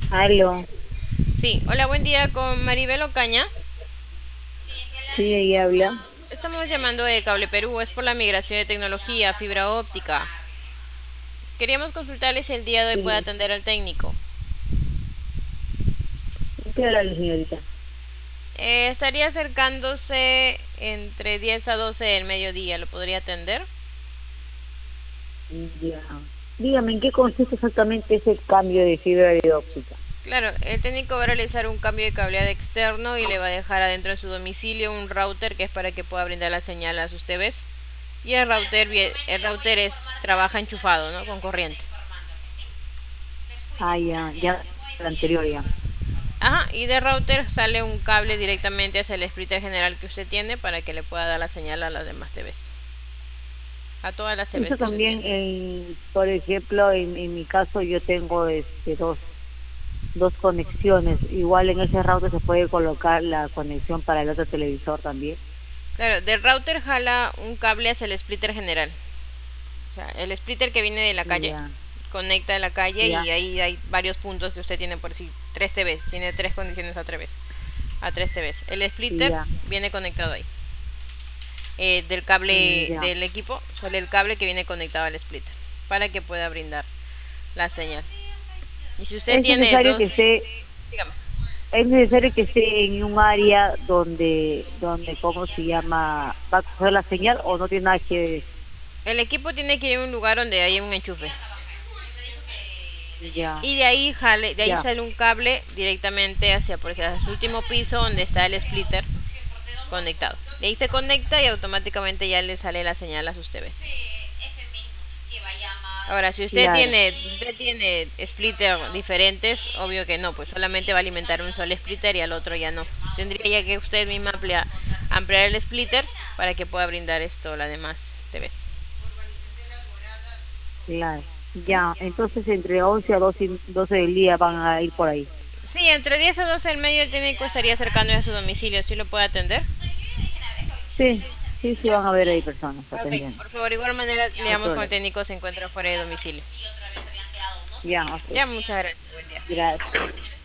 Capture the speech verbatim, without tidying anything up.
Aló, Sí, hola, buen día con Maribel Ocaña. sí, ahí habla. Estamos llamando de Cable Perú, es por la migración de tecnología, fibra óptica. Queríamos consultarles si el día de hoy puede Sí, atender al técnico. ¿en qué horario, señorita? Eh, estaría acercándose entre diez a doce del mediodía, ¿lo podría atender? Ya. Dígame, ¿en qué consiste exactamente ese cambio de fibra de óptica? Claro, el técnico va a realizar un cambio de cableado externo y le va a dejar adentro de su domicilio un router que es para que pueda brindar la señal a sus T Vs. Y el router, vie- el router es, trabaja enchufado, ¿no? Con corriente. Ah, ya, ya, el anterior ya. Ajá, y de router sale un cable directamente hacia el splitter general que usted tiene para que le pueda dar la señal a las demás T Vs. A todas las T Vs Eso que usted también, tiene. en, por ejemplo, en, en mi caso yo tengo este dos, dos conexiones. Igual en ese router se puede colocar la conexión para el otro televisor también. Claro, del router jala un cable hacia el splitter general. O sea, el splitter que viene de la calle Ya, conecta a la calle ya, y ahí hay varios puntos que usted tiene por sí. Tres T Vs, tiene tres condiciones a tres a tres T Vs. El splitter ya, viene conectado ahí. Eh, del cable ya. del equipo sale el cable que viene conectado al splitter para que pueda brindar la señal. Y si usted Es tiene necesario dos, que esté dígame, Es necesario que esté en un área donde, donde, ¿cómo se llama? ¿Va a coger la señal o no tiene nada que ver eso? el equipo tiene que ir a un lugar donde haya un enchufe. Ya, Y de ahí jale, de ahí ya, sale un cable directamente hacia, por ejemplo, hacia su último piso donde está el splitter conectado. De ahí se conecta y automáticamente ya le sale la señal a sus T Vs. Ahora, si usted claro, tiene, si usted tiene splitter diferentes, obvio que no, pues solamente va a alimentar un solo splitter y al otro ya no. Tendría ya que usted misma ampliar, ampliar el splitter para que pueda brindar esto las demás T Vs. claro. Ya, entonces entre once a doce y doce del día van a ir por ahí. Sí, entre diez a doce del medio el técnico estaría acercando a su domicilio. ¿Sí lo puede atender? Sí, sí, sí van a ver ahí personas Ok, atendiendo. por favor, igual manera le No hay damos con el problema. técnico se encuentra fuera de domicilio. Ya, ok. Ya, muchas gracias. Buen día. Gracias.